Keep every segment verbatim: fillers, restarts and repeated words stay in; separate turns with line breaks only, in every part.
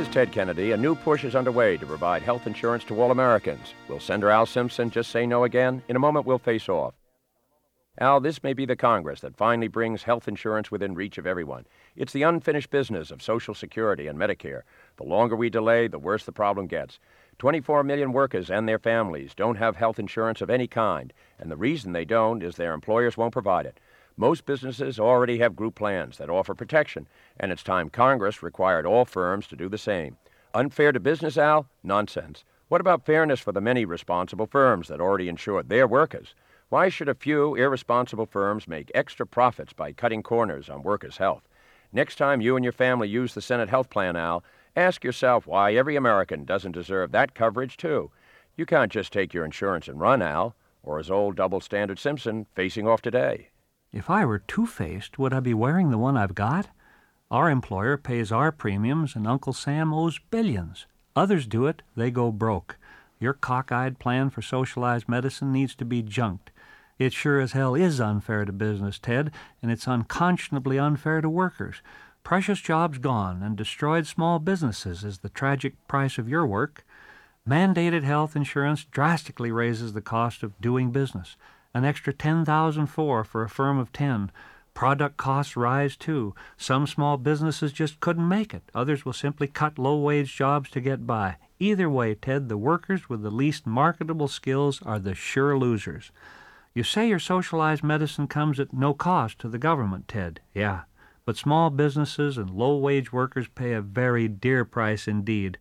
is Ted Kennedy. A new push is underway to provide health insurance to all Americans. Will Senator Al Simpson just say no again? In a moment, we'll face off. Al, this may be the Congress that finally brings health insurance within reach of everyone. It's the unfinished business of Social Security and Medicare. The longer we delay, the worse the problem gets. twenty-four million workers and their families don't have health insurance of any kind, and the reason they don't is their employers won't provide it. Most businesses already have group plans that offer protection, and it's time Congress required all firms to do the same. Unfair to business, Al? Nonsense. What about fairness for the many responsible firms that already insure their workers? Why should a few irresponsible firms make extra profits by cutting corners on workers' health? Next time you and your family use the Senate Health Plan, Al, ask yourself why every American doesn't deserve that coverage, too. You can't just take your insurance and run, Al, or as old double-standard Simpson facing off today.
If I were two-faced, would I be wearing the one I've got? Our employer pays our premiums, and Uncle Sam owes billions. Others do it, they go broke. Your cockeyed plan for socialized medicine needs to be junked. It sure as hell is unfair to business, Ted, and it's unconscionably unfair to workers. Precious jobs gone and destroyed small businesses is the tragic price of your work. Mandated health insurance drastically raises the cost of doing business. An extra ten thousand dollars for for a firm of ten. Product costs rise, too. Some small businesses just couldn't make it. Others will simply cut low-wage jobs to get by. Either way, Ted, the workers with the least marketable skills are the sure losers. You say your socialized medicine comes at no cost to the government, Ted. Yeah, but small businesses and low-wage workers pay a very dear price indeed.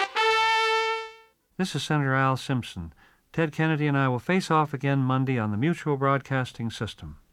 This is Senator Al Simpson. Ted Kennedy and I will face off again Monday on the Mutual Broadcasting System.